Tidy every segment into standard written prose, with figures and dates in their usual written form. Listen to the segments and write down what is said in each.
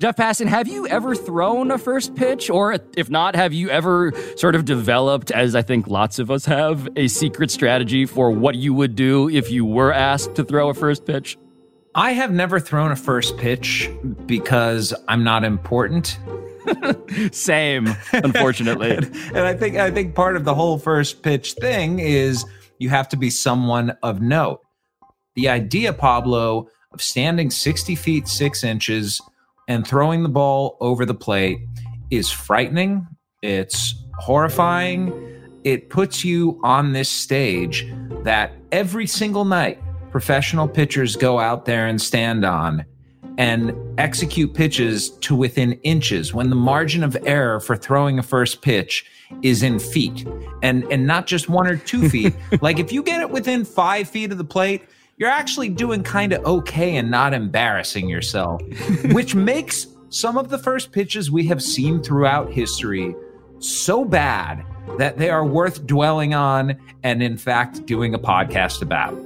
Jeff Passan, have you ever thrown a first pitch? Or if not, have you ever sort of developed, as I think lots of us have, a secret strategy for what you would do if you were asked to throw a first pitch? I have never thrown a first pitch because I'm not important. Same, unfortunately. and I think part of the whole first pitch thing is you have to be someone of note. The idea, Pablo, of standing 60 feet 6 inches and throwing the ball over the plate is frightening. It's horrifying. It puts you on this stage that every single night professional pitchers go out there and stand on and execute pitches to within inches when the margin of error for throwing a first pitch is in feet and not just 1 or 2 feet. Like if you get it within 5 feet of the plate, you're actually doing kind of okay and not embarrassing yourself, which makes some of the first pitches we have seen throughout history so bad that they are worth dwelling on and, in fact, doing a podcast about.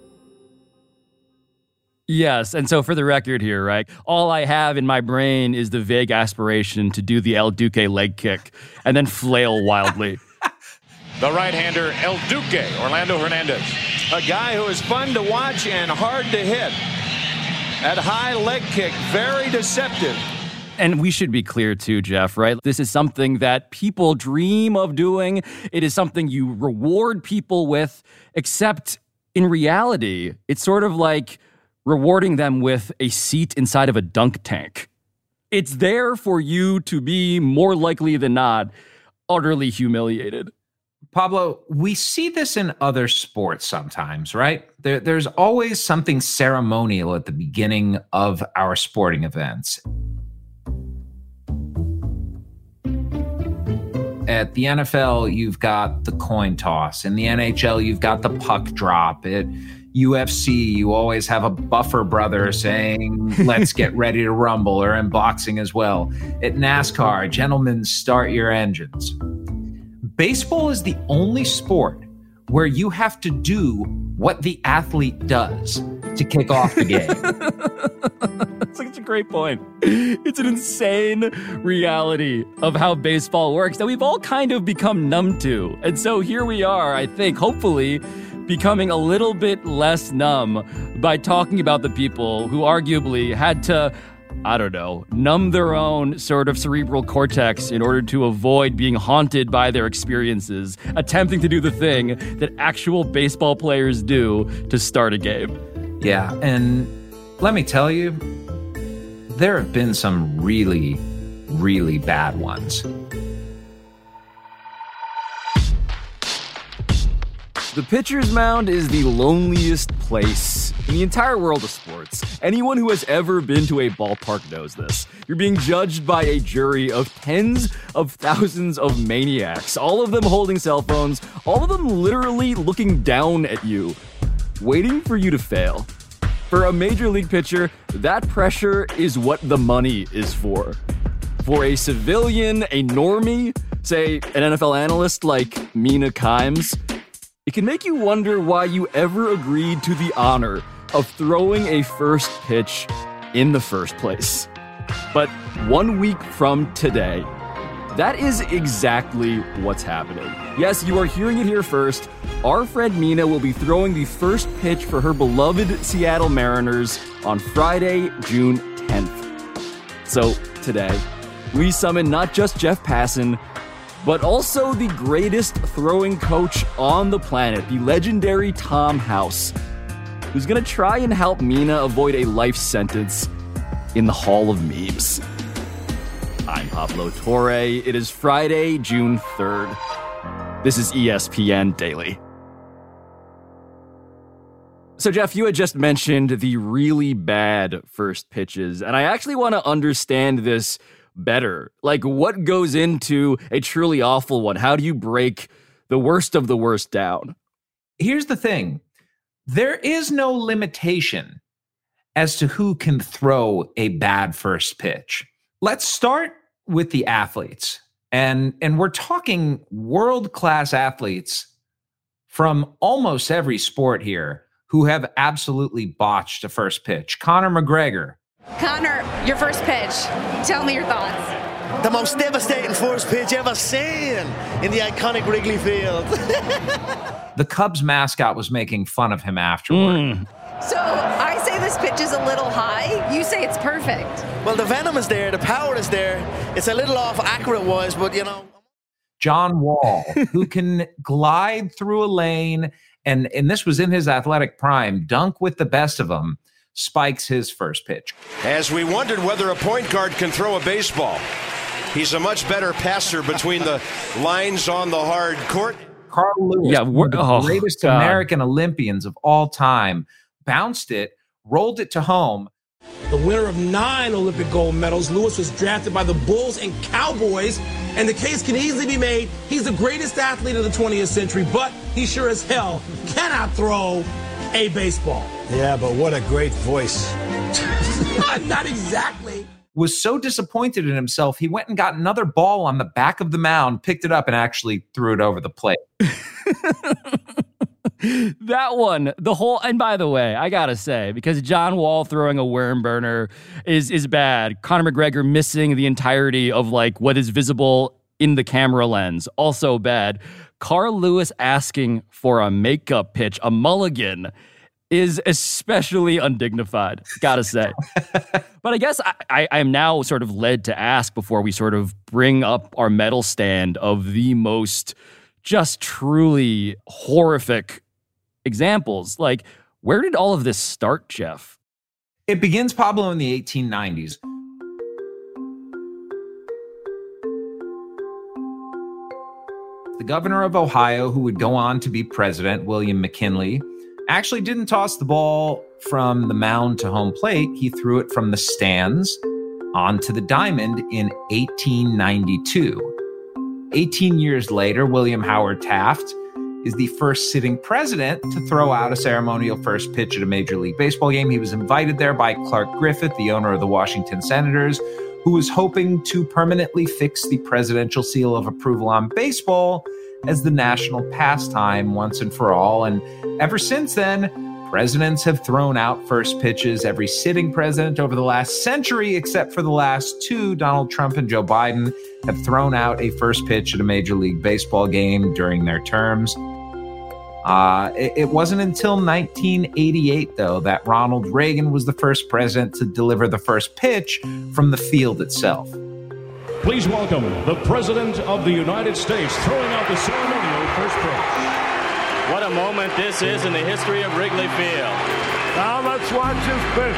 Yes, and so for the record here, right, all I have in my brain is the vague aspiration to do the El Duque leg kick and then flail wildly. The right-hander, El Duque, Orlando Hernandez. A guy who is fun to watch and hard to hit. At high leg kick, very deceptive. And we should be clear too, Jeff, right? This is something that people dream of doing. It is something you reward people with, except in reality, it's sort of like rewarding them with a seat inside of a dunk tank. It's there for you to be, more likely than not, utterly humiliated. Pablo, we see this in other sports sometimes, right? There's always something ceremonial at the beginning of our sporting events. At the NFL, you've got the coin toss. In the NHL, you've got the puck drop. At UFC, you always have a buffer brother saying, let's get ready to rumble, or in boxing as well. At NASCAR, gentlemen, start your engines. Baseball is the only sport where you have to do what the athlete does to kick off the game. That's such a great point. It's an insane reality of how baseball works that we've all kind of become numb to. And so here we are, I think, hopefully becoming a little bit less numb by talking about the people who arguably had to, I don't know, numb their own sort of cerebral cortex in order to avoid being haunted by their experiences, attempting to do the thing that actual baseball players do to start a game. Yeah, and let me tell you, there have been some really, really bad ones. The pitcher's mound is the loneliest place in the entire world of sports. Anyone who has ever been to a ballpark knows this. You're being judged by a jury of tens of thousands of maniacs, all of them holding cell phones, all of them literally looking down at you, waiting for you to fail. For a major league pitcher, that pressure is what the money is for. For a civilian, a normie, say an NFL analyst like Mina Kimes, it can make you wonder why you ever agreed to the honor of throwing a first pitch in the first place. But 1 week from today, that is exactly what's happening. Yes, you are hearing it here first. Our friend Mina will be throwing the first pitch for her beloved Seattle Mariners on Friday, June 10th. So today, we summon not just Jeff Passan, but also the greatest throwing coach on the planet, the legendary Tom House, who's going to try and help Mina avoid a life sentence in the Hall of Memes. I'm Pablo Torre. It is Friday, June 3rd. This is ESPN Daily. So, Jeff, you had just mentioned the really bad first pitches, and I actually want to understand this better. Like, what goes into a truly awful one? How do you break the worst of the worst down? Here's the thing. There is no limitation as to who can throw a bad first pitch. Let's start with the athletes. And we're talking world-class athletes from almost every sport here who have absolutely botched a first pitch. Conor McGregor, Connor, your first pitch. Tell me your thoughts. The most devastating first pitch ever seen in the iconic Wrigley Field. The Cubs mascot was making fun of him afterward. So I say this pitch is a little high. You say it's perfect. Well, the venom is there. The power is there. It's a little off accurate-wise, but, you know. John Wall, who can glide through a lane, and this was in his athletic prime, dunk with the best of them, spikes his first pitch. As we wondered whether a point guard can throw a baseball, he's a much better passer between the lines on the hard court. Carl Lewis, one of the greatest American Olympians of all time, bounced it, rolled it to home. The winner of 9 Olympic gold medals, Lewis was drafted by the Bulls and Cowboys, and the case can easily be made he's the greatest athlete of the 20th century, but he sure as hell cannot throw a baseball. Yeah, but what a great voice. Not exactly. Was so disappointed in himself, he went and got another ball on the back of the mound, picked it up, and actually threw it over the plate. That one, and by the way, I gotta say, because John Wall throwing a worm burner is bad. Conor McGregor missing the entirety of like what is visible in the camera lens, also bad. Carl Lewis asking for a makeup pitch, a mulligan, is especially undignified, gotta say. But I guess I am now sort of led to ask, before we sort of bring up our medal stand of the most just truly horrific examples, like, where did all of this start, Jeff? It begins, Pablo, in the 1890s. The governor of Ohio, who would go on to be president, William McKinley, actually didn't toss the ball from the mound to home plate. He threw it from the stands onto the diamond in 1892. 18 years later, William Howard Taft is the first sitting president to throw out a ceremonial first pitch at a Major League Baseball game. He was invited there by Clark Griffith, the owner of the Washington Senators, who was hoping to permanently fix the presidential seal of approval on baseball as the national pastime once and for all. And ever since then, presidents have thrown out first pitches. Every sitting president over the last century, except for the last 2, Donald Trump and Joe Biden, have thrown out a first pitch at a Major League Baseball game during their terms. It wasn't until 1988, though, that Ronald Reagan was the first president to deliver the first pitch from the field itself. Please welcome the President of the United States throwing out the ceremonial first pitch. What a moment this is in the history of Wrigley Field. Now let's watch his pitch.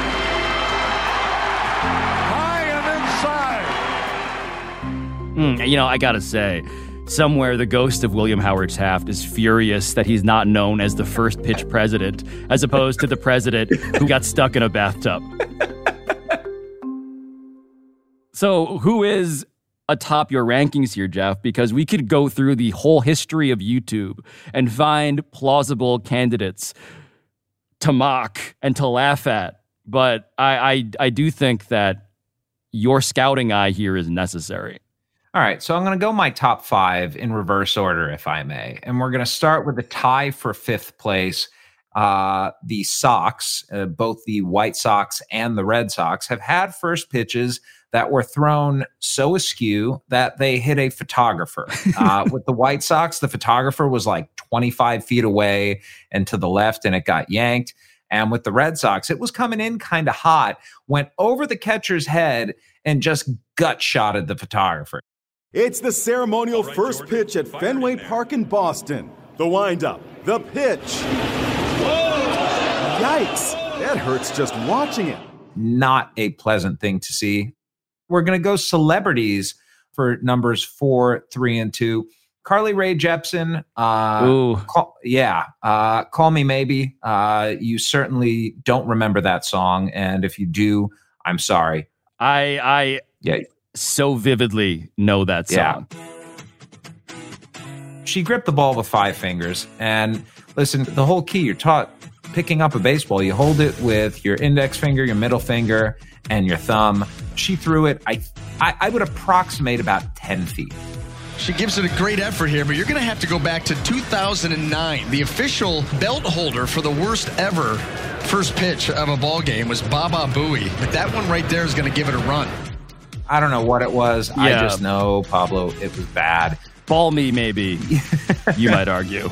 High and inside. I gotta say, somewhere the ghost of William Howard Taft is furious that he's not known as the first pitch president, as opposed to the president who got stuck in a bathtub. So who is atop your rankings here, Jeff? Because we could go through the whole history of YouTube and find plausible candidates to mock and to laugh at. But I do think that your scouting eye here is necessary. All right, so I'm going to go my top 5 in reverse order, if I may. And we're going to start with the tie for 5th place. The Sox, both the White Sox and the Red Sox, have had first pitches that were thrown so askew that they hit a photographer. With the White Sox, the photographer was like 25 feet away and to the left, and it got yanked. And with the Red Sox, it was coming in kind of hot, went over the catcher's head, and just gut-shotted the photographer. It's the ceremonial first pitch at Fenway Park in Boston. The windup, the pitch. Whoa! Yikes, that hurts just watching it. Not a pleasant thing to see. We're going to go celebrities for numbers 4, 3, and 2. Carly Rae Jepsen. Call Me Maybe. You certainly don't remember that song, and if you do, I'm sorry. I so vividly know that song. Yeah. She gripped the ball with 5 fingers, and listen, the whole key, you're taught picking up a baseball, you hold it with your index finger, your middle finger, and your thumb. She threw it, I would approximate about 10 feet. She gives it a great effort here, but you're going to have to go back to 2009. The official belt holder for the worst ever first pitch of a ball game was Baba Booey. But that one right there is going to give it a run. I don't know what it was. Yeah. I just know, Pablo, it was bad. Ball me, maybe, you might argue.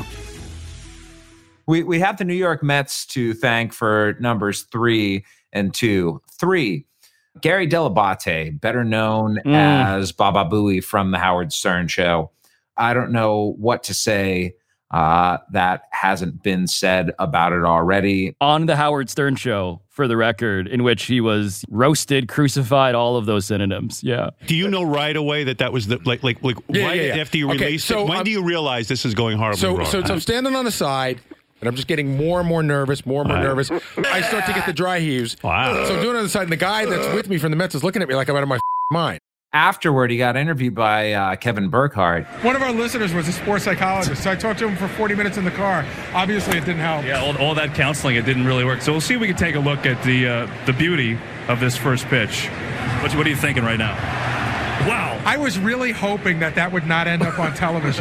We have the New York Mets to thank for numbers 3 and 2. 3, Gary Delabate, better known as Baba Booey from the Howard Stern Show. I don't know what to say that hasn't been said about it already. On the Howard Stern Show, for the record, in which he was roasted, crucified, all of those synonyms. Yeah. Do you know right away that was the after you released it? When do you realize this is going horribly wrong? So I'm standing on the side, and I'm just getting more and more nervous, nervous. I start to get the dry heaves. Wow. So I'm doing it on the side, and the guy that's with me from the Mets is looking at me like I'm out of my mind. Afterward, he got interviewed by Kevin Burkhardt. One of our listeners was a sports psychologist, so I talked to him for 40 minutes in the car. Obviously, it didn't help. Yeah, all that counseling, it didn't really work. So we'll see if we can take a look at the beauty of this first pitch. What are you thinking right now? Wow. I was really hoping that would not end up on television.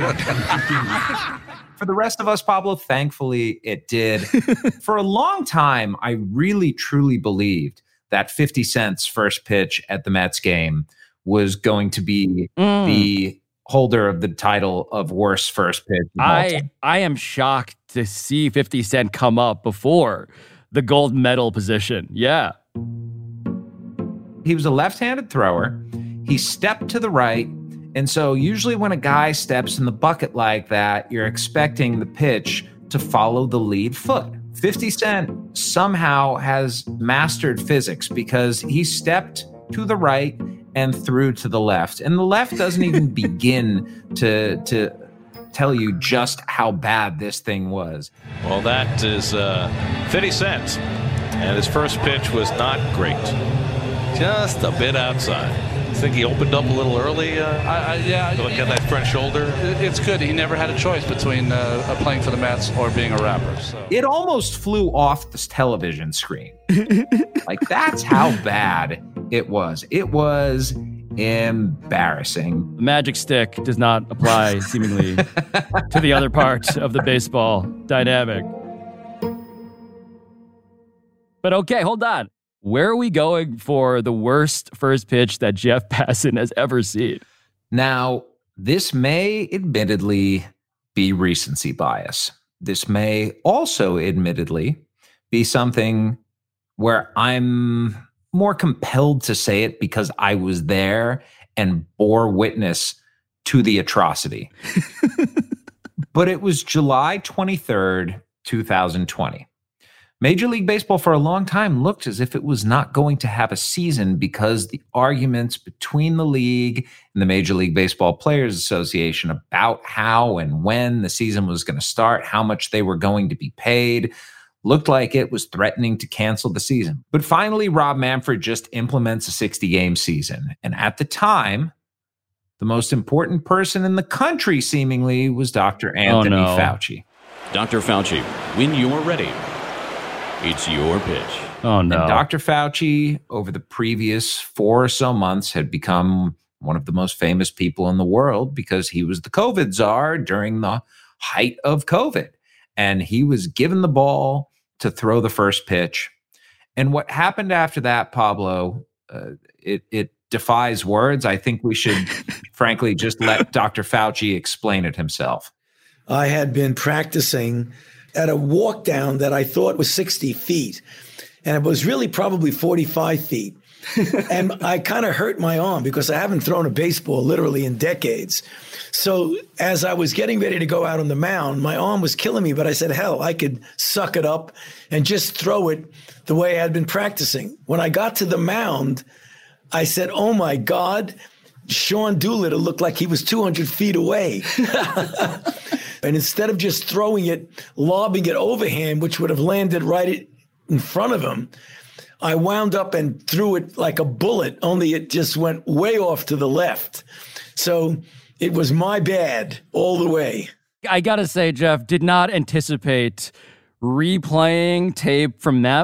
For the rest of us, Pablo, thankfully it did. For a long time, I really, truly believed that 50 Cent's first pitch at the Mets game was going to be the holder of the title of worst first pitch. I am shocked to see 50 Cent come up before the gold medal position. Yeah. He was a left-handed thrower. He stepped to the right. And so usually when a guy steps in the bucket like that, you're expecting the pitch to follow the lead foot. 50 Cent somehow has mastered physics because he stepped to the right and threw to the left. And the left doesn't even begin to tell you just how bad this thing was. Well, that is 50 Cent. And his first pitch was not great. Just a bit outside. I think he opened up a little early. Yeah. Look at that front shoulder. It's good. He never had a choice between playing for the Mets or being a rapper. So. It almost flew off this television screen. Like, that's how bad it was. It was embarrassing. The magic stick does not apply, seemingly, to the other part of the baseball dynamic. But okay, hold on. Where are we going for the worst first pitch that Jeff Passan has ever seen? Now, this may admittedly be recency bias. This may also admittedly be something where I'm more compelled to say it because I was there and bore witness to the atrocity. But it was July 23rd, 2020. Major League Baseball for a long time looked as if it was not going to have a season because the arguments between the league and the Major League Baseball Players Association about how and when the season was going to start, how much they were going to be paid, looked like it was threatening to cancel the season. But finally, Rob Manfred just implements a 60-game season. And at the time, the most important person in the country, seemingly, was Dr. Anthony Fauci. Dr. Fauci, when you're ready, it's your pitch. Oh, no. And Dr. Fauci, over the previous 4 or so months, had become one of the most famous people in the world because he was the COVID czar during the height of COVID. And he was given the ball to throw the first pitch. And what happened after that, Pablo, it defies words. I think we should, frankly, just let Dr. Fauci explain it himself. I had been practicing at a walk down that I thought was 60 feet. And it was really probably 45 feet. And I kind of hurt my arm because I haven't thrown a baseball literally in decades. So as I was getting ready to go out on the mound, my arm was killing me. But I said, hell, I could suck it up and just throw it the way I had been practicing. When I got to the mound, I said, oh, my God, Sean Doolittle looked like he was 200 feet away. And instead of just throwing it, lobbing it overhand, which would have landed right in front of him, I wound up and threw it like a bullet, only it just went way off to the left. So it was my bad all the way. I gotta say, Jeff, did not anticipate replaying tape from that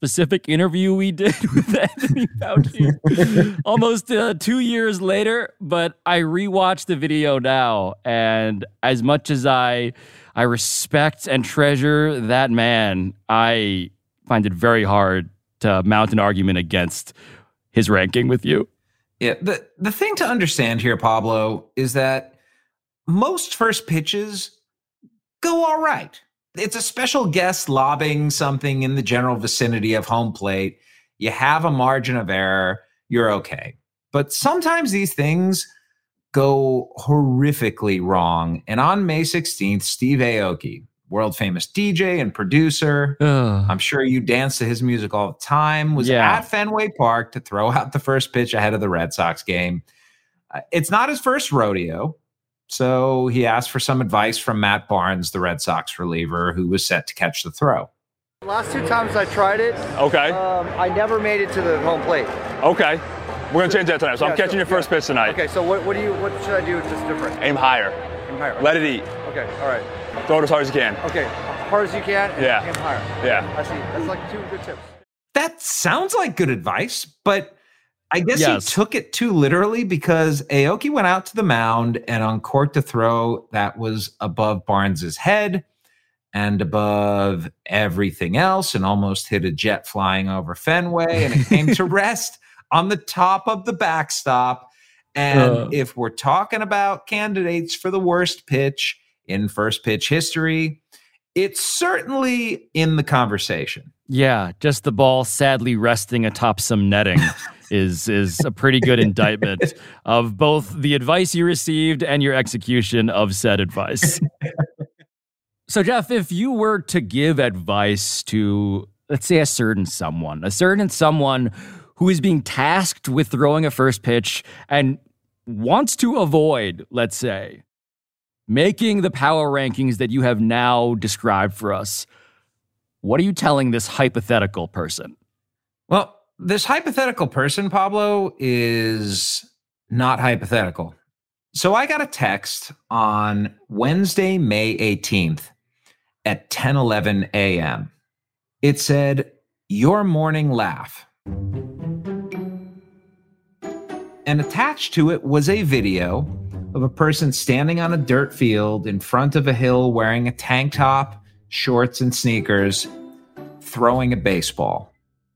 specific interview we did with Anthony Fauci almost 2 years later, but I rewatched the video now, and as much as I respect and treasure that man, I find it very hard to mount an argument against his ranking with you. Yeah, the thing to understand here, Pablo, is that most first pitches go all right. It's a special guest lobbing something in the general vicinity of home plate. You have a margin of error, you're okay. But sometimes these things go horrifically wrong. And on May 16th, Steve Aoki, world famous DJ and producer, I'm sure you dance to his music all the time, was at Fenway Park to throw out the first pitch ahead of the Red Sox game. It's not his first rodeo. So he asked for some advice from Matt Barnes, the Red Sox reliever, who was set to catch the throw. The last 2 times I tried it, I never made it to the home plate. Okay. We're going to change that tonight. So I'm catching your first pitch tonight. Okay, so what should I do just different? Aim higher. Aim higher. Let it eat. Okay, all right. Throw it as hard as you can. Okay, hard as you can and aim higher. Yeah. I see. That's like 2 good tips. That sounds like good advice, but I guess he took it too literally, because Aoki went out to the mound and uncorked a throw that was above Barnes's head and above everything else and almost hit a jet flying over Fenway, and it came to rest on the top of the backstop. And if we're talking about candidates for the worst pitch in first pitch history, it's certainly in the conversation. Yeah, just the ball sadly resting atop some netting is a pretty good indictment of both the advice you received and your execution of said advice. So, Jeff, if you were to give advice to, let's say, a certain someone who is being tasked with throwing a first pitch and wants to avoid, let's say, making the power rankings that you have now described for us, what are you telling this hypothetical person? Well, this hypothetical person, Pablo, is not hypothetical. So I got a text on Wednesday, May 18th at 10:11 a.m. It said, "Your morning laugh." And attached to it was a video of a person standing on a dirt field in front of a hill wearing a tank top, shorts, and sneakers, throwing a baseball.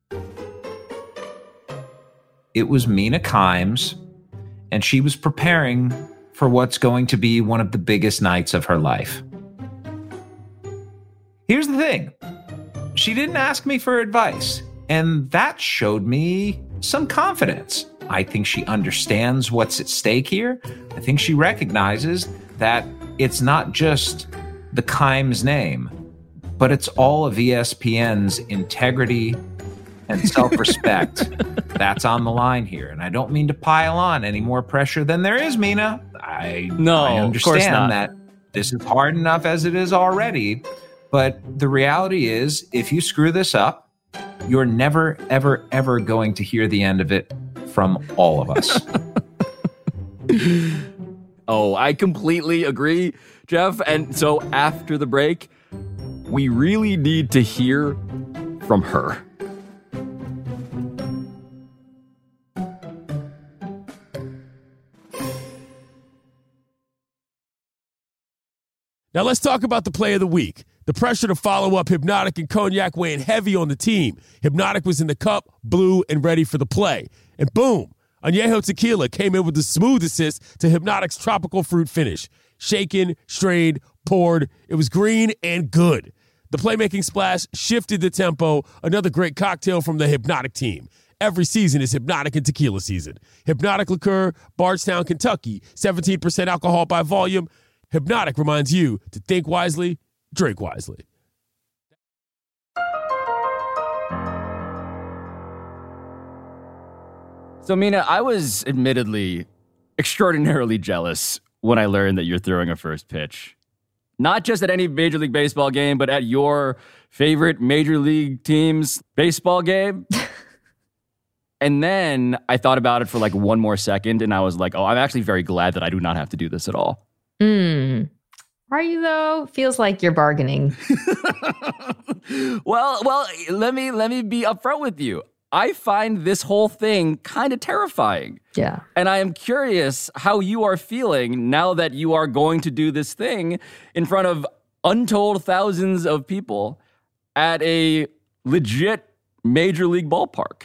It was Mina Kimes, and she was preparing for what's going to be one of the biggest nights of her life. Here's the thing. She didn't ask me for advice, and that showed me some confidence. I think she understands what's at stake here. I think she recognizes that it's not just the Kimes name, but it's all of ESPN's integrity and self-respect that's on the line here. And I don't mean to pile on any more pressure than there is, Mina. I understand that this is hard enough as it is already. But the reality is, if you screw this up, you're never, ever, ever going to hear the end of it from all of us. Oh, I completely agree, Jeff. And so after the break, we really need to hear from her. Now let's talk about the play of the week. The pressure to follow up Hypnotic and Cognac weighing heavy on the team. Hypnotic was in the cup, blue, and ready for the play. And boom, Añejo Tequila came in with the smooth assist to Hypnotic's tropical fruit finish. Shaken, strained, poured. It was green and good. The playmaking splash shifted the tempo. Another great cocktail from the Hypnotic team. Every season is Hypnotic and Tequila season. Hypnotic Liqueur, Bardstown, Kentucky. 17% alcohol by volume. Hypnotic reminds you to think wisely, drink wisely. So, Mina, I was admittedly extraordinarily jealous when I learned that you're throwing a first pitch. Not just at any Major League Baseball game, but at your favorite Major League team's baseball game. And then I thought about it for like one more second, and I was like, oh, I'm actually very glad that I do not have to do this at all. Are you though? Feels like you're bargaining. Well, let me be upfront with you. I find this whole thing kind of terrifying. Yeah. And I am curious how you are feeling now that you are going to do this thing in front of untold thousands of people at a legit major league ballpark.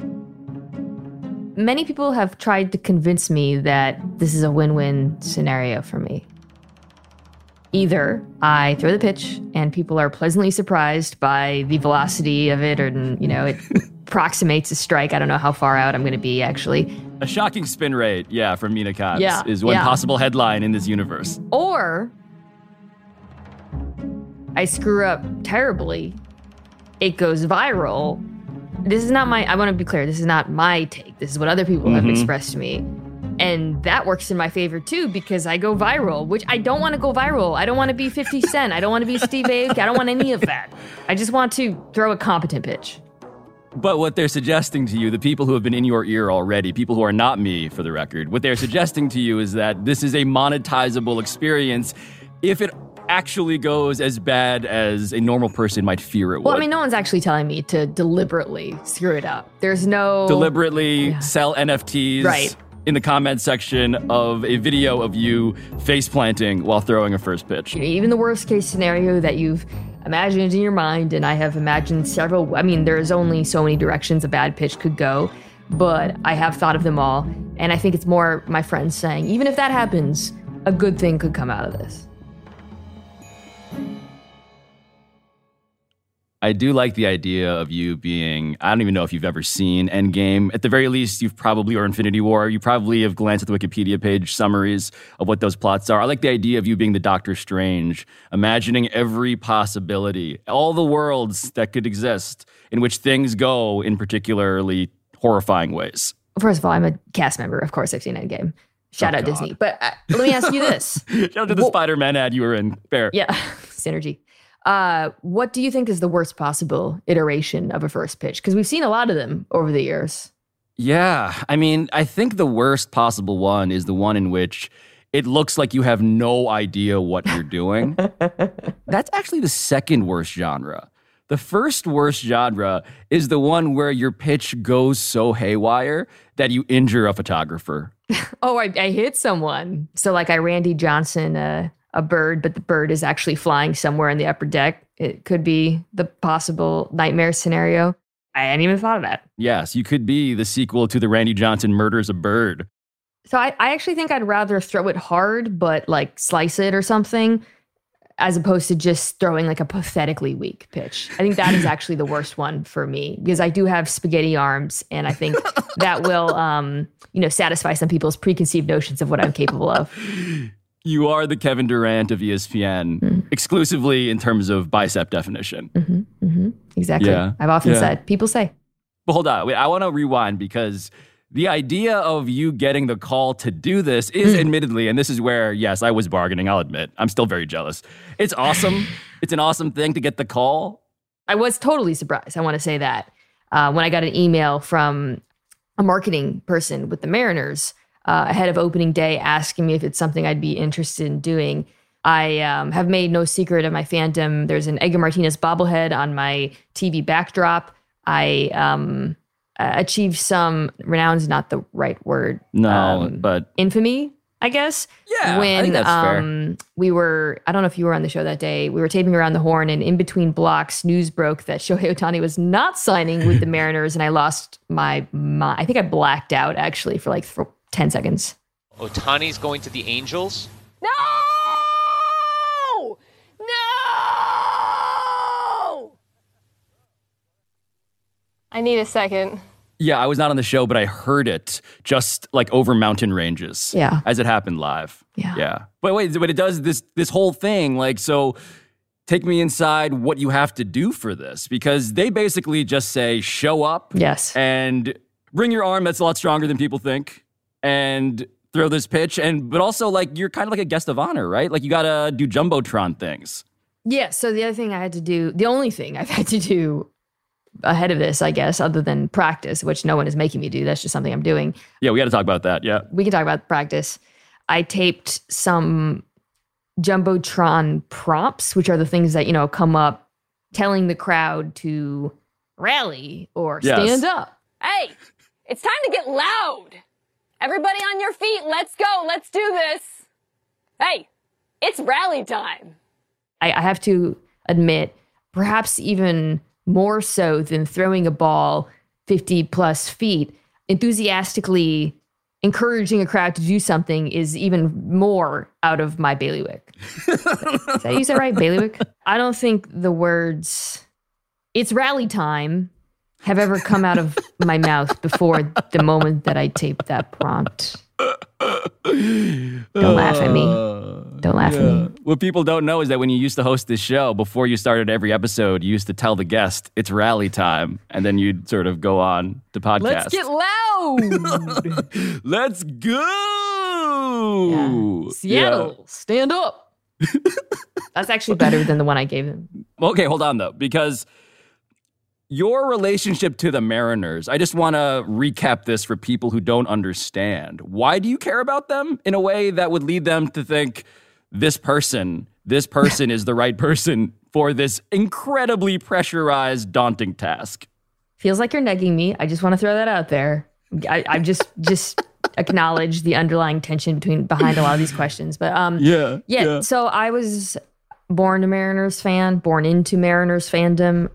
Many people have tried to convince me that this is a win-win scenario for me. Either I throw the pitch and people are pleasantly surprised by the velocity of it, or, it approximates a strike. I don't know how far out I'm going to be, actually. A shocking spin rate, from Mina Kimes is one possible headline in this universe. Or I screw up terribly. It goes viral. This is not I want to be clear, this is not my take. This is what other people have expressed to me. And that works in my favor too, because I go viral, which I don't want to go viral. I don't want to be 50 Cent. I don't want to be Steve Aoki. I don't want any of that. I just want to throw a competent pitch. But what they're suggesting to you, the people who have been in your ear already, people who are not me, for the record, what they're suggesting to you is that this is a monetizable experience if it actually goes as bad as a normal person might fear it would. Well, I mean, no one's actually telling me to deliberately screw it up. There's no... Deliberately sell NFTs in the comment section of a video of you face planting while throwing a first pitch. Even the worst case scenario that you've imagined in your mind, and I have imagined several, there's only so many directions a bad pitch could go, but I have thought of them all, and I think it's more my friends saying, even if that happens, a good thing could come out of this. I do like the idea of you being, I don't even know if you've ever seen Endgame. At the very least, or Infinity War, you probably have glanced at the Wikipedia page summaries of what those plots are. I like the idea of you being the Doctor Strange, imagining every possibility, all the worlds that could exist in which things go in particularly horrifying ways. First of all, I'm a cast member. Of course, I've seen Endgame. Shout out Disney. But let me ask you this. Shout out to the Spider-Man ad you were in. Fair. Yeah, synergy. What do you think is the worst possible iteration of a first pitch? Because we've seen a lot of them over the years. Yeah. I think the worst possible one is the one in which it looks like you have no idea what you're doing. That's actually the second worst genre. The first worst genre is the one where your pitch goes so haywire that you injure a photographer. Oh, I hit someone. So like I Randy Johnson a bird, but the bird is actually flying somewhere in the upper deck. It could be the possible nightmare scenario. I hadn't even thought of that. Yes, you could be the sequel to the Randy Johnson Murders a Bird. So I actually think I'd rather throw it hard, but like slice it or something, as opposed to just throwing like a pathetically weak pitch. I think that is actually the worst one for me, because I do have spaghetti arms, and I think that will, satisfy some people's preconceived notions of what I'm capable of. You are the Kevin Durant of ESPN, exclusively in terms of bicep definition. Exactly. Yeah. I've often said, people say. But hold on, I want to rewind, because the idea of you getting the call to do this is admittedly, and this is where, yes, I was bargaining, I'll admit. I'm still very jealous. It's awesome. It's an awesome thing to get the call. I was totally surprised. I want to say that. When I got an email from a marketing person with the Mariners ahead of opening day asking me if it's something I'd be interested in doing. I have made no secret of my fandom. There's an Edgar Martinez bobblehead on my TV backdrop. I achieved some renown's not the right word. No, but infamy, I guess. Yeah, when I think that's fair. We were, I don't know if you were on the show that day, we were taping Around the Horn, and in between blocks, news broke that Shohei Ohtani was not signing with the Mariners, and I lost my mind. I think I blacked out actually for 10 seconds. Ohtani's going to the Angels? No! I need a second. Yeah, I was not on the show, but I heard it just over mountain ranges. Yeah. As it happened live. Yeah. But wait, it does this whole thing, so take me inside what you have to do for this, because they basically just say, show up. Yes. And bring your arm that's a lot stronger than people think, and throw this pitch. But also, you're kind of like a guest of honor, right? You got to do Jumbotron things. Yeah, so the only thing I've had to do ahead of this, I guess, other than practice, which no one is making me do. That's just something I'm doing. Yeah, we got to talk about that. Yeah. We can talk about practice. I taped some Jumbotron prompts, which are the things that, come up telling the crowd to rally or stand up. Hey, it's time to get loud. Everybody on your feet. Let's go. Let's do this. Hey, it's rally time. I have to admit, perhaps even more so than throwing a ball 50 plus feet, enthusiastically encouraging a crowd to do something is even more out of my bailiwick. Did I use that right? Bailiwick? I don't think the words, "it's rally time," have ever come out of my mouth before the moment that I taped that prompt. Don't laugh at me. Don't laugh at me. What people don't know is that when you used to host this show, before you started every episode, you used to tell the guest, "it's rally time." And then you'd sort of go on to podcast. Let's get loud. Let's go. Yeah. Seattle, stand up. That's actually better than the one I gave him. Okay, hold on, though, because your relationship to the Mariners, I just want to recap this for people who don't understand. Why do you care about them in a way that would lead them to think this person is the right person for this incredibly pressurized, daunting task? Feels like you're negging me. I just want to throw that out there. I just acknowledge the underlying tension behind a lot of these questions. But yeah. So I was born a Mariners fan, born into Mariners fandom.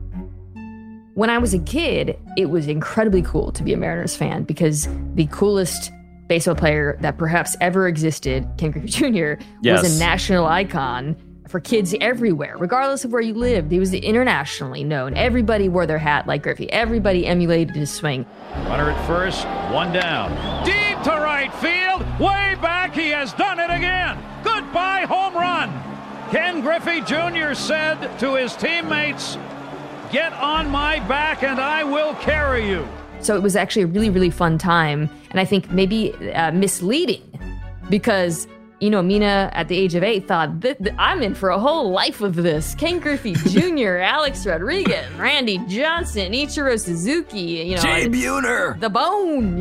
When I was a kid, it was incredibly cool to be a Mariners fan because the coolest baseball player that perhaps ever existed, Ken Griffey Jr., was a national icon for kids everywhere, regardless of where you lived. He was internationally known. Everybody wore their hat like Griffey. Everybody emulated his swing. Runner at first, one down. Deep to right field, way back, he has done it again. Goodbye home run. Ken Griffey Jr. said to his teammates, "Get on my back and I will carry you." So it was actually a really, really fun time. And I think maybe misleading because, Mina at the age of 8 thought, I'm in for a whole life of this. Ken Griffey Jr., Alex Rodriguez, Randy Johnson, Ichiro Suzuki, Jay Buhner, the Bone,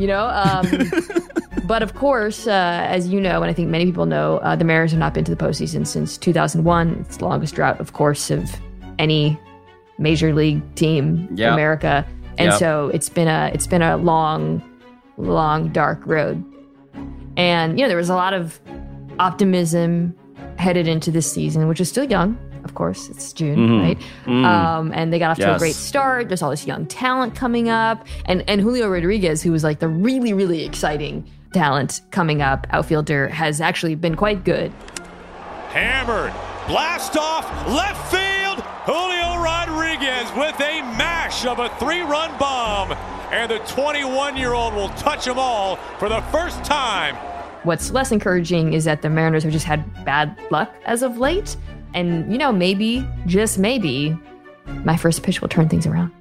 But of course, as you know, and I think many people know, the Mariners have not been to the postseason since 2001. It's the longest drought, of course, of any major league team in America. And so it's been a long, dark road. And, there was a lot of optimism headed into this season, which is still young. Of course, it's June, right? And they got off to a great start. There's all this young talent coming up. And Julio Rodriguez, who was like the really, really exciting talent coming up, outfielder, has actually been quite good. Hammered. Blast off. Left field. Julio Rodriguez with a mash of a 3-run bomb. And the 21-year-old will touch them all for the first time. What's less encouraging is that the Mariners have just had bad luck as of late. And, maybe, just maybe, my first pitch will turn things around.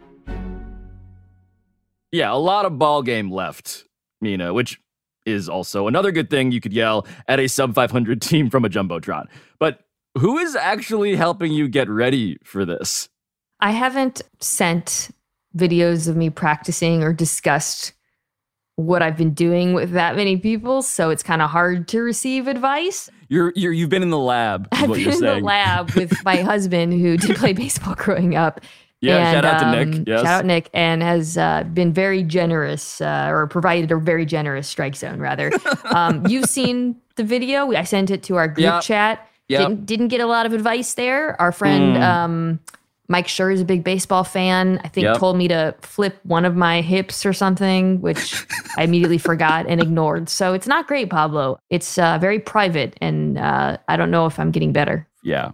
Yeah, a lot of ball game left, Mina, which is also another good thing you could yell at a sub-500 team from a Jumbotron. But who is actually helping you get ready for this? I haven't sent videos of me practicing or discussed what I've been doing with that many people, so it's kind of hard to receive advice. You've been in the lab. I've been in the lab with my husband, who did play baseball growing up. Yeah, and, shout out to Nick. Yes. Shout out Nick, and has been very generous, or provided a very generous strike zone, rather. You've seen the video. I sent it to our group chat. Didn't get a lot of advice there. Our friend Mike Schur is a big baseball fan. I think told me to flip one of my hips or something, which I immediately forgot and ignored. So it's not great, Pablo. It's very private, and I don't know if I'm getting better. Yeah.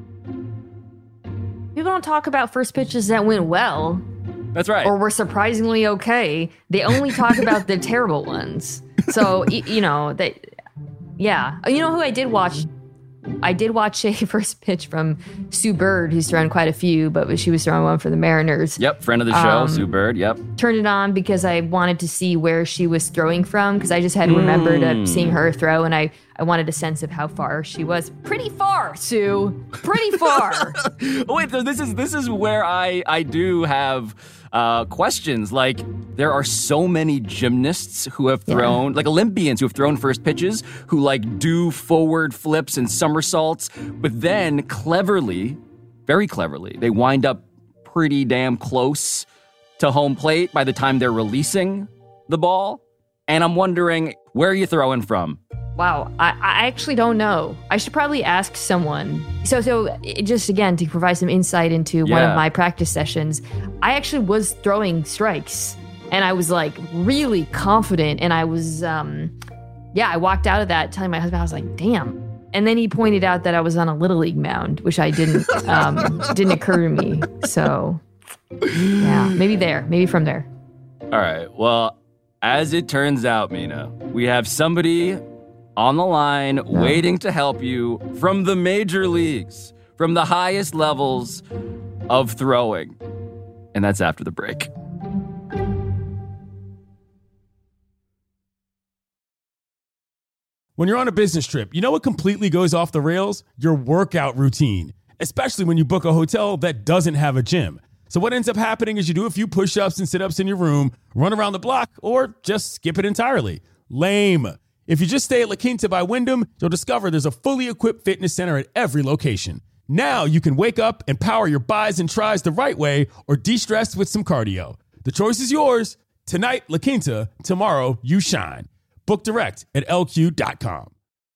People don't talk about first pitches that went well. That's right. Or were surprisingly okay. They only talk about the terrible ones. So, You know who I did watch? I did watch a first pitch from Sue Bird, who's thrown quite a few, but she was throwing one for the Mariners. Yep, friend of the show, Sue Bird, yep. Turned it on because I wanted to see where she was throwing from, because I just had remembered seeing her throw, and I wanted a sense of how far she was. Pretty far, Sue. Pretty far. Wait, so this is where I do have questions like, there are so many gymnasts who have thrown, like Olympians who have thrown first pitches, who like do forward flips and somersaults, but then cleverly, very cleverly, they wind up pretty damn close to home plate by the time they're releasing the ball. And I'm wondering, where are you throwing from? Wow, I actually don't know. I should probably ask someone. So just again, to provide some insight into one of my practice sessions, I actually was throwing strikes and I was like really confident. And I was, I walked out of that telling my husband, I was like, damn. And then he pointed out that I was on a Little League mound, which I didn't occur to me. So yeah, maybe from there. All right, well, as it turns out, Mina, we have somebody on the line waiting to help you from the major leagues, from the highest levels of throwing. And that's after the break. When you're on a business trip, you know what completely goes off the rails? Your workout routine, especially when you book a hotel that doesn't have a gym. So what ends up happening is you do a few push-ups and sit-ups in your room, run around the block, or just skip it entirely. Lame. If you just stay at La Quinta by Wyndham, you'll discover there's a fully equipped fitness center at every location. Now you can wake up and power your bis and tris the right way or de-stress with some cardio. The choice is yours. Tonight, La Quinta. Tomorrow, you shine. Book direct at lq.com.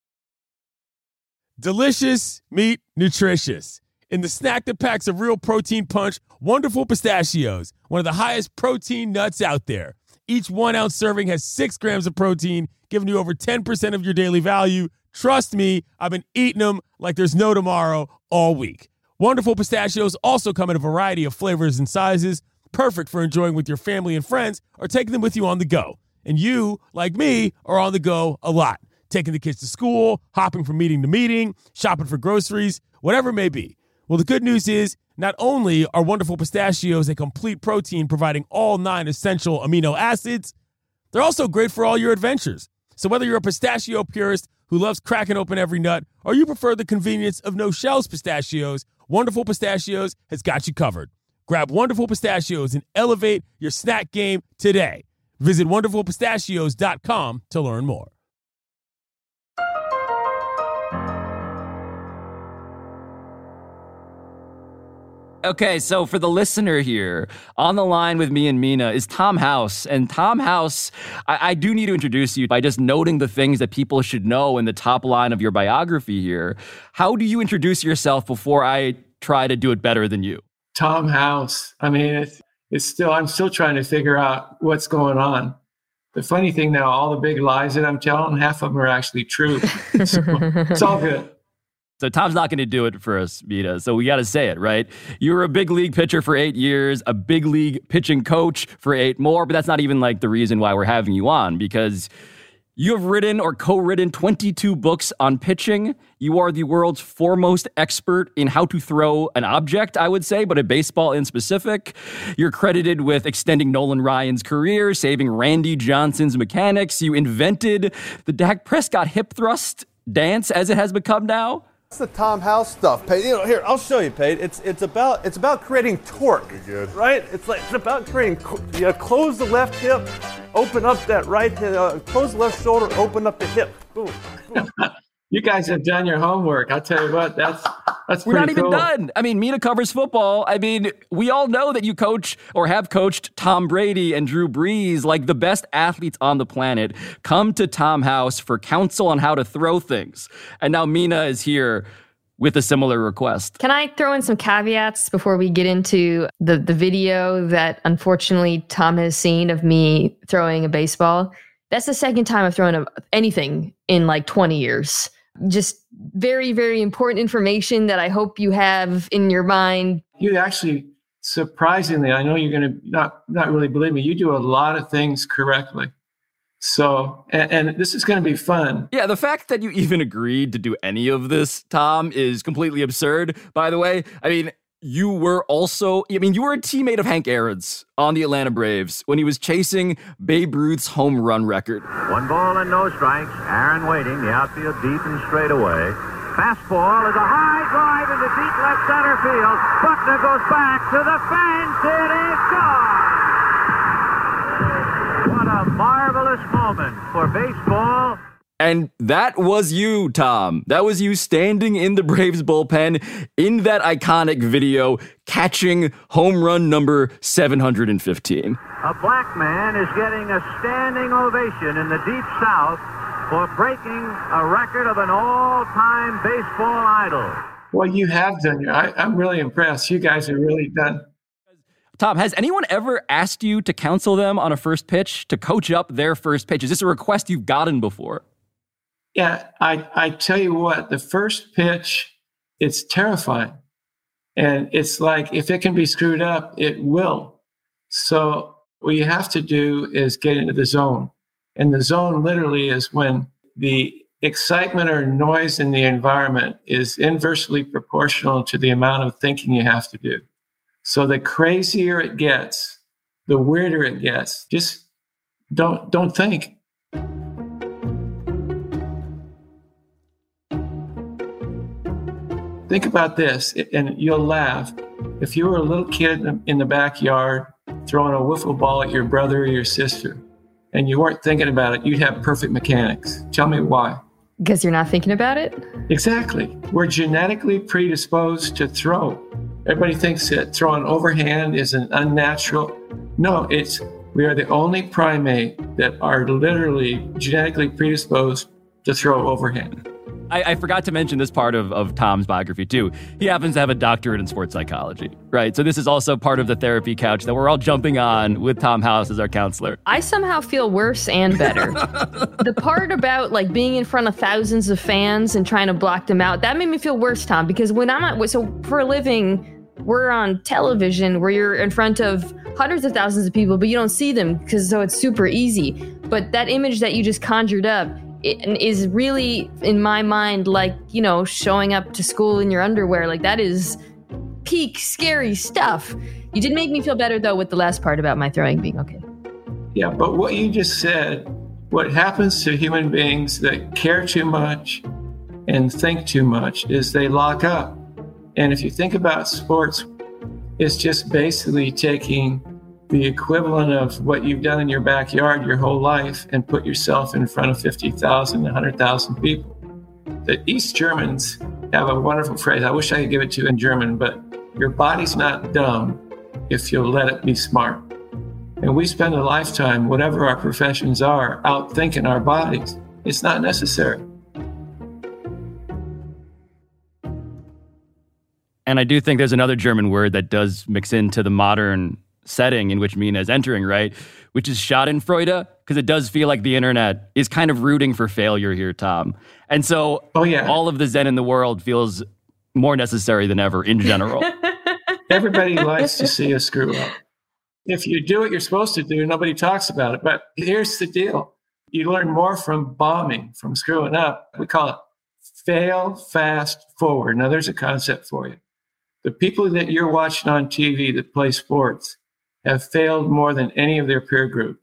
Delicious meat, nutritious. In the snack that packs a real protein punch, Wonderful Pistachios, one of the highest protein nuts out there. Each 1 ounce serving has 6 grams of protein, giving you over 10% of your daily value. Trust me, I've been eating them like there's no tomorrow all week. Wonderful Pistachios also come in a variety of flavors and sizes, perfect for enjoying with your family and friends or taking them with you on the go. And you, like me, are on the go a lot, taking the kids to school, hopping from meeting to meeting, shopping for groceries, whatever it may be. Well, the good news is, not only are Wonderful Pistachios a complete protein providing all 9 essential amino acids, they're also great for all your adventures. So whether you're a pistachio purist who loves cracking open every nut, or you prefer the convenience of no-shells pistachios, Wonderful Pistachios has got you covered. Grab Wonderful Pistachios and elevate your snack game today. Visit WonderfulPistachios.com to learn more. Okay, so for the listener here, on the line with me and Mina is Tom House. And Tom House, I do need to introduce you by just noting the things that people should know in the top line of your biography here. How do you introduce yourself before I try to do it better than you? Tom House. I mean, I'm still trying to figure out what's going on. The funny thing now, all the big lies that I'm telling, half of them are actually true. So it's all good. So Tom's not going to do it for us, Mina. So we got to say it, right? You were a big league pitcher for 8 years, a big league pitching coach for 8 more, but that's not even like the reason why we're having you on, because you have written or co-written 22 books on pitching. You are the world's foremost expert in how to throw an object, I would say, but a baseball in specific. You're credited with extending Nolan Ryan's career, saving Randy Johnson's mechanics. You invented the Dak Prescott hip thrust dance as it has become now. That's the Tom House stuff, Pate. Here, I'll show you, Pate. It's about creating torque. Good. Right? It's about creating. Close the left hip, open up that right hip. Close the left shoulder, open up the hip. Boom. Boom. You guys have done your homework. I'll tell you what, that's We're not even cool. done. I mean, Mina covers football. I mean, we all know that you coach or have coached Tom Brady and Drew Brees, like the best athletes on the planet. Come to Tom House for counsel on how to throw things. And now Mina is here with a similar request. Can I throw in some caveats before we get into the video that unfortunately Tom has seen of me throwing a baseball? That's the second time I've thrown anything in like 20 years. Just very, very important information that I hope you have in your mind. You actually, surprisingly, I know you're going to not really believe me, you do a lot of things correctly. So, and this is going to be fun. Yeah, the fact that you even agreed to do any of this, Tom, is completely absurd, by the way. I mean, you were a teammate of Hank Aaron's on the Atlanta Braves when he was chasing Babe Ruth's home run record. 1 ball and no strikes. Aaron waiting, the outfield deep and straight away. Fastball is a high drive into deep left center field. Buckner goes back to the fence. It is gone. a marvelous moment for baseball. And that was you, Tom. That was you standing in the Braves bullpen in that iconic video, catching home run number 715. A black man is getting a standing ovation in the Deep South for breaking a record of an all-time baseball idol. Well, you have done. I'm really impressed. You guys have really done. Tom, has anyone ever asked you to counsel them on a first pitch, to coach up their first pitch? Is this a request you've gotten before? Yeah, I tell you what, the first pitch, it's terrifying. And it's like, if it can be screwed up, it will. So what you have to do is get into the zone. And the zone literally is when the excitement or noise in the environment is inversely proportional to the amount of thinking you have to do. So the crazier it gets, the weirder it gets. Just don't think. Think about this, and you'll laugh. If you were a little kid in the backyard throwing a wiffle ball at your brother or your sister, and you weren't thinking about it, you'd have perfect mechanics. Tell me why. Because you're not thinking about it? Exactly. We're genetically predisposed to throw. Everybody thinks that throwing overhand is an unnatural. No, we are the only primate that are literally genetically predisposed to throw overhand. I forgot to mention this part of Tom's biography, too. He happens to have a doctorate in sports psychology, right? So this is also part of the therapy couch that we're all jumping on with Tom House as our counselor. I somehow feel worse and better. The part about like being in front of thousands of fans and trying to block them out, that made me feel worse, Tom, because when so for a living, we're on television where you're in front of hundreds of thousands of people, but you don't see them so it's super easy. But that image that you just conjured up, it is really, in my mind, like, showing up to school in your underwear. Like, that is peak scary stuff. You did make me feel better, though, with the last part about my throwing being okay. Yeah, but what you just said, what happens to human beings that care too much and think too much is they lock up. And if you think about sports, it's just basically taking the equivalent of what you've done in your backyard your whole life and put yourself in front of 50,000, 100,000 people. The East Germans have a wonderful phrase. I wish I could give it to you in German, but your body's not dumb if you'll let it be smart. And we spend a lifetime, whatever our professions are, out thinking our bodies. It's not necessary. And I do think there's another German word that does mix into the modern setting in which Mina is entering, right? Which is Schadenfreude, because it does feel like the internet is kind of rooting for failure here, Tom. And so all of the Zen in the world feels more necessary than ever in general. Everybody likes to see a screw up. If you do what you're supposed to do, nobody talks about it. But here's the deal. You learn more from bombing, from screwing up. We call it fail fast forward. Now, there's a concept for you. The people that you're watching on TV that play sports have failed more than any of their peer group.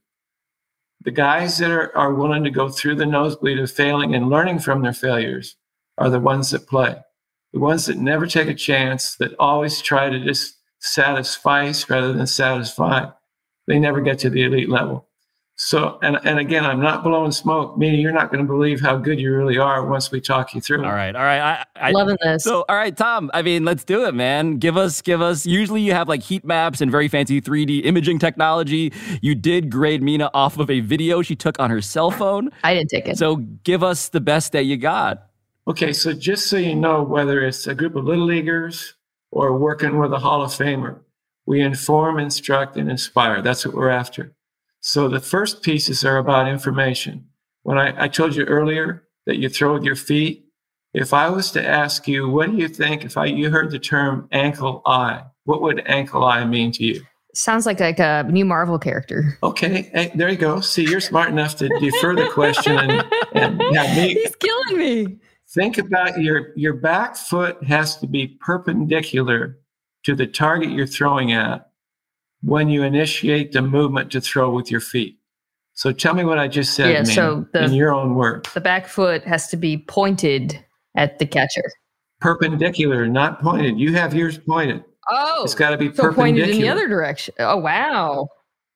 The guys that are willing to go through the nosebleed of failing and learning from their failures are the ones that play. The ones that never take a chance, that always try to just satisfy rather than satisfy, they never get to the elite level. So, and again, I'm not blowing smoke, meaning you're not going to believe how good you really are once we talk you through it. All right. Loving this. So, all right, Tom, I mean, let's do it, man. Give us, usually you have like heat maps and very fancy 3D imaging technology. You did grade Mina off of a video she took on her cell phone. I didn't take it. So give us the best that you got. Okay, so just so you know, whether it's a group of little leaguers or working with a Hall of Famer, we inform, instruct, and inspire. That's what we're after. So the first pieces are about information. When I told you earlier that you throw with your feet, if I was to ask you, what do you think if you heard the term ankle eye, what would ankle eye mean to you? Sounds like a new Marvel character. Okay, hey, there you go. See, you're smart enough to defer the question and have me. He's killing me. Think about your back foot has to be perpendicular to the target you're throwing at when you initiate the movement to throw with your feet. So tell me what I just said, in your own words. The back foot has to be pointed at the catcher. Perpendicular, not pointed. You have yours pointed. Oh. It's got to be so perpendicular. Pointed in the other direction. Oh, wow.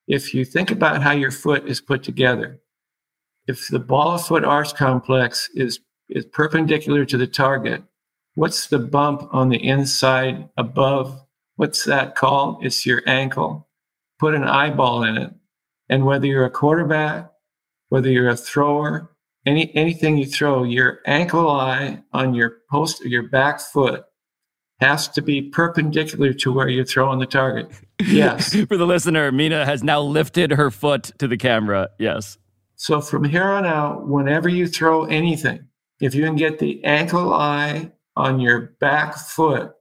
if you think about how your foot is put together, if the ball of foot arch complex is perpendicular to the target, what's the bump on the inside above? What's that called? It's your ankle. Put an eyeball in it. And whether you're a quarterback, whether you're a thrower, anything you throw, your ankle eye on your back foot has to be perpendicular to where you're throwing the target. Yes. For the listener, Mina has now lifted her foot to the camera. Yes. So from here on out, whenever you throw anything, if you can get the ankle eye on your back foot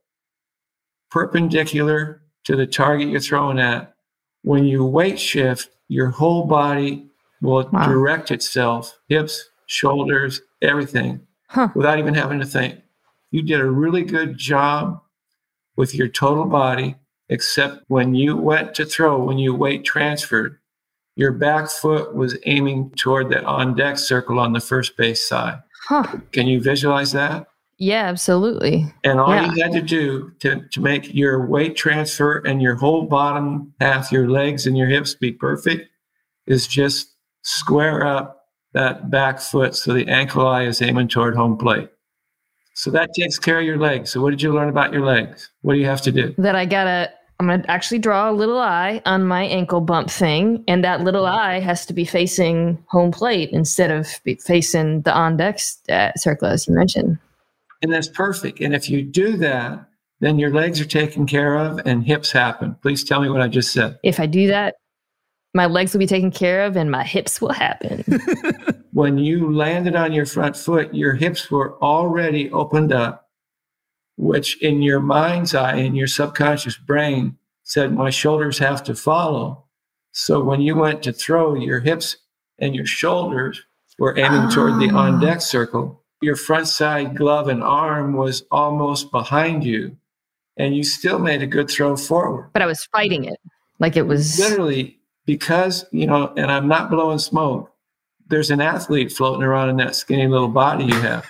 perpendicular to the target you're throwing at, when you weight shift, your whole body will direct itself, hips, shoulders, everything, without even having to think. You did a really good job with your total body, except when you went to throw, when you weight transferred, your back foot was aiming toward the on-deck circle on the first base side. Can you visualize that? Yeah, absolutely. And all you had to do to make your weight transfer and your whole bottom half, your legs and your hips be perfect, is just square up that back foot so the ankle eye is aiming toward home plate. So that takes care of your legs. So what did you learn about your legs? What do you have to do? That I'm going to actually draw a little eye on my ankle bump thing. And that little eye has to be facing home plate instead of facing the on-deck circle, as you mentioned. And that's perfect. And if you do that, then your legs are taken care of and hips happen. Please tell me what I just said. If I do that, my legs will be taken care of and my hips will happen. When you landed on your front foot, your hips were already opened up, which in your mind's eye, in your subconscious brain, said my shoulders have to follow. So when you went to throw, your hips and your shoulders were aiming toward the on-deck circle. Your front side glove and arm was almost behind you, and you still made a good throw forward. But I was fighting it like it was... Literally, because, and I'm not blowing smoke, there's an athlete floating around in that skinny little body you have.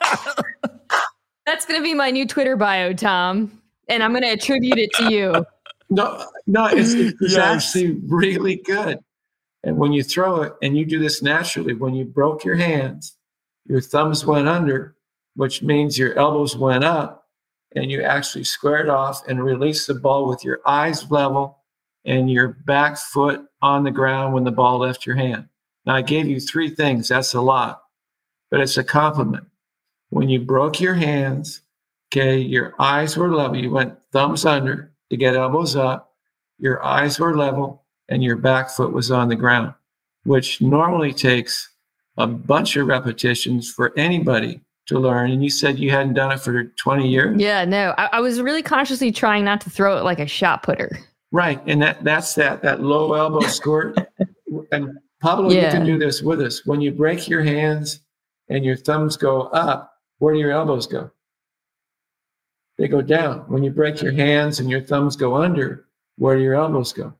That's going to be my new Twitter bio, Tom, and I'm going to attribute it to you. No, it's actually really good. And when you throw it, and you do this naturally, when you broke your hands, your thumbs went under, which means your elbows went up, and you actually squared off and released the ball with your eyes level and your back foot on the ground when the ball left your hand. Now, I gave you 3 things. That's a lot, but it's a compliment. When you broke your hands, your eyes were level. You went thumbs under to get elbows up. Your eyes were level, and your back foot was on the ground, which normally takes a bunch of repetitions for anybody to learn. And you said you hadn't done it for 20 years? Yeah, no. I was really consciously trying not to throw it like a shot putter. Right. And that's that low elbow squirt. And Pablo, you can do this with us. When you break your hands and your thumbs go up, where do your elbows go? They go down. When you break your hands and your thumbs go under, where do your elbows go?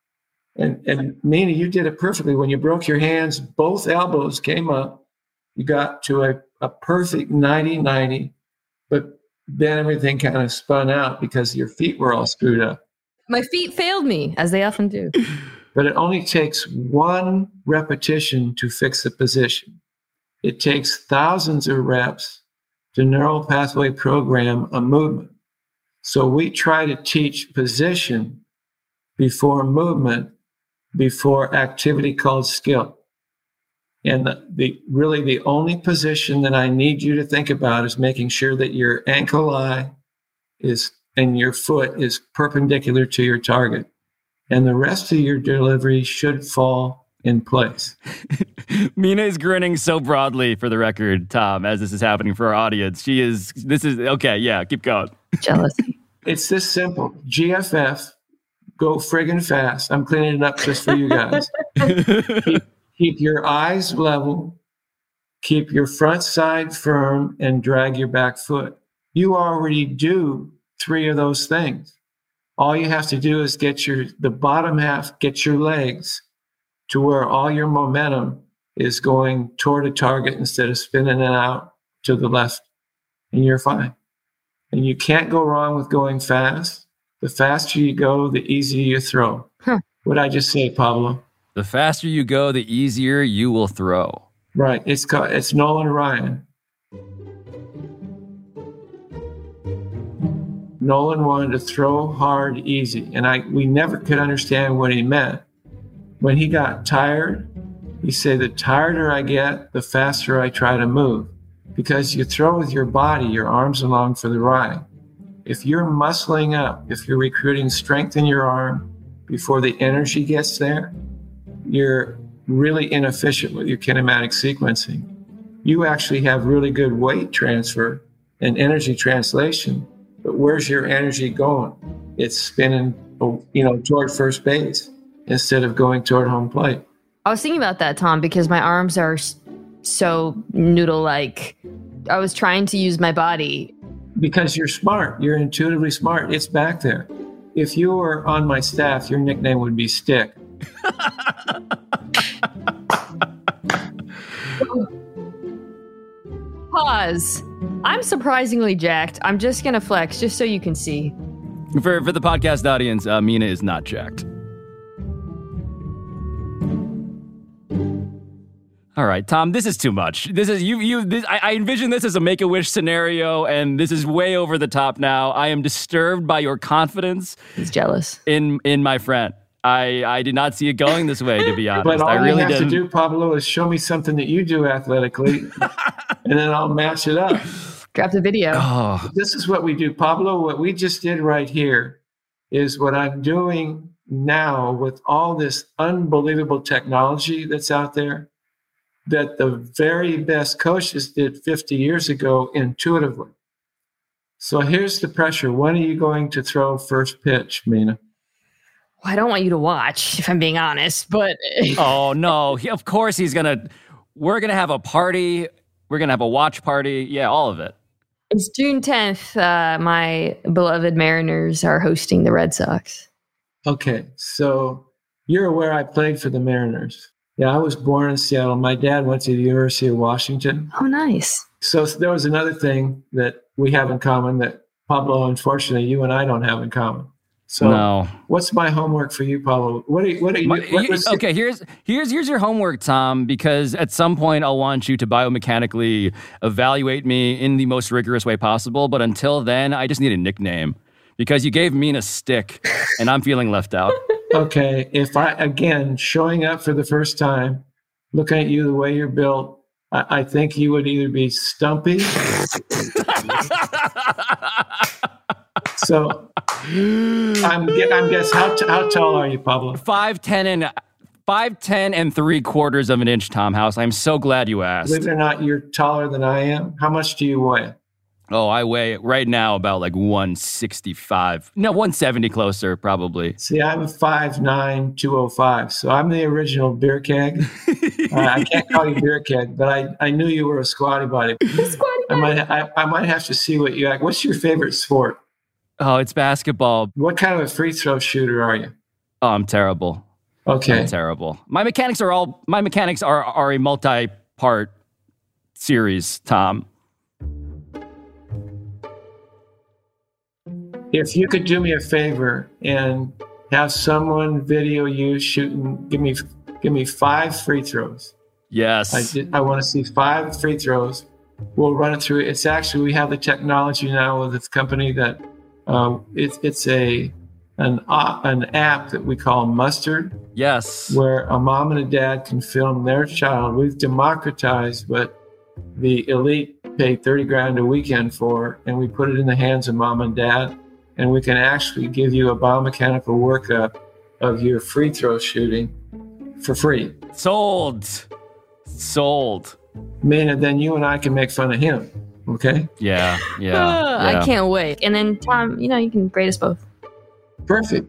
And Mina, you did it perfectly. When you broke your hands, both elbows came up. You got to a perfect 90-90, but then everything kind of spun out because your feet were all screwed up. My feet failed me, as they often do. But it only takes 1 repetition to fix a position. It takes thousands of reps to neural pathway program a movement. So we try to teach position before movement, before activity called skill. And the only position that I need you to think about is making sure that your ankle eye and your foot is perpendicular to your target. And the rest of your delivery should fall in place. Mina is grinning so broadly, for the record, Tom, as this is happening for our audience. Okay, yeah, keep going. Jealousy. It's this simple. GFF, go friggin' fast. I'm cleaning it up just for you guys. Keep your eyes level, keep your front side firm, and drag your back foot. You already do 3 of those things. All you have to do is get the bottom half, get your legs to where all your momentum is going toward a target instead of spinning it out to the left, and you're fine. And you can't go wrong with going fast. The faster you go, the easier you throw. What I just say, Pablo? The faster you go, the easier you will throw. Right. It's Nolan Ryan. Nolan wanted to throw hard, easy, and we never could understand what he meant. When he got tired, he said, the tireder I get, the faster I try to move. Because you throw with your body, your arms along for the ride. If you're muscling up, if you're recruiting strength in your arm before the energy gets there, you're really inefficient with your kinematic sequencing. You actually have really good weight transfer and energy translation, but where's your energy going? It's spinning, toward first base instead of going toward home plate. I was thinking about that, Tom, because my arms are so noodle-like. I was trying to use my body. Because you're smart. You're intuitively smart. It's back there. If you were on my staff, your nickname would be Stick. Pause. I'm surprisingly jacked. I'm just going to flex just so you can see. For the podcast audience, Mina is not jacked. All right, Tom, this is too much. This is I envision this as a Make-A-Wish scenario, and this is way over the top now. I am disturbed by your confidence. He's jealous. In my friend. I did not see it going this way, to be honest. But all I really you have didn't. to do, Pablo, is show me something that you do athletically, and then I'll match it up. Grab the video. Oh. This is what we do, Pablo. What we just did right here is what I'm doing now with all this unbelievable technology that's out there that the very best coaches did 50 years ago intuitively. So here's the pressure. When are you going to throw first pitch, Mina? Well, I don't want you to watch, if I'm being honest, but... Oh, no. Of course we're going to have a party. We're going to have a watch party. Yeah, all of it. It's June 10th. My beloved Mariners are hosting the Red Sox. Okay, so you're aware I played for the Mariners. Yeah, I was born in Seattle. My dad went to the University of Washington. Oh, nice. So there was another thing that we have in common that, Pablo, unfortunately, you and I don't have in common. So no. What's my homework for you, Pablo? Okay, here's your homework, Tom, because at some point I'll want you to biomechanically evaluate me in the most rigorous way possible. But until then, I just need a nickname because you gave Mina Stick and I'm feeling left out. Okay, if again, showing up for the first time, looking at you the way you're built, I think you would either be stumpy. So I'm guess how tall are you, Pablo? 5'10" and 3/4 of an inch, Tom House. I'm so glad you asked. Believe it or not, you're taller than I am. How much do you weigh? Oh, I weigh right now about like 165. No, 170 closer, probably. See, I'm 5'9", 205. So I'm the original beer keg. I can't call you beer keg, but I knew you were a squatty body. I might have to see what you act. What's your favorite sport? Oh, it's basketball. What kind of a free throw shooter are you? Oh, I'm terrible. Okay. I'm terrible. My mechanics are a multi-part series, Tom. If you could do me a favor and have someone video you shooting, give me 5 free throws. Yes. I want to see 5 free throws. We'll run it through. It's actually, we have the technology now with this company that it's an app that we call Mustard. Yes. Where a mom and a dad can film their child. We've democratized what the elite pay $30,000 a weekend for, and we put it in the hands of mom and dad. And we can actually give you a biomechanical workup of your free throw shooting for free. Sold. Man, then you and I can make fun of him. Okay? Yeah. I can't wait. And then, Tom, you can grade us both. Perfect.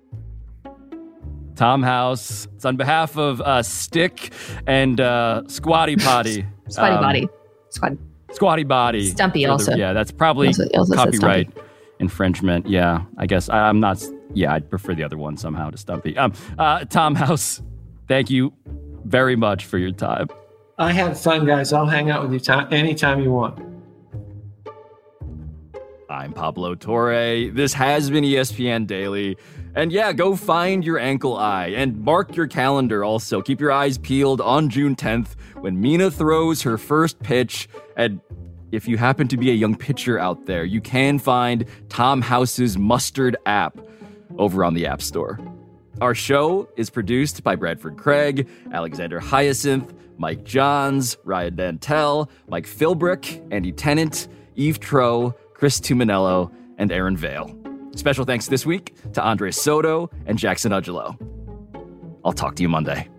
Tom House, it's on behalf of Stick and Squatty Potty. Squatty Body. Stumpy also. Yeah, that's probably also copyright infringement. Yeah, I guess I'm not. Yeah, I'd prefer the other one somehow to Stumpy. Tom House, thank you very much for your time. I had fun, guys. I'll hang out with you anytime you want. I'm Pablo Torre. This has been ESPN Daily. And yeah, go find your ankle eye and mark your calendar also. Keep your eyes peeled on June 10th when Mina throws her first pitch. And if you happen to be a young pitcher out there, you can find Tom House's Mustard app over on the App Store. Our show is produced by Bradford Craig, Alexander Hyacinth, Mike Johns, Ryan Dantel, Mike Philbrick, Andy Tennant, Eve Troe, Chris Tuminello, and Aaron Vale. Special thanks this week to Andres Soto and Jackson Ugelo. I'll talk to you Monday.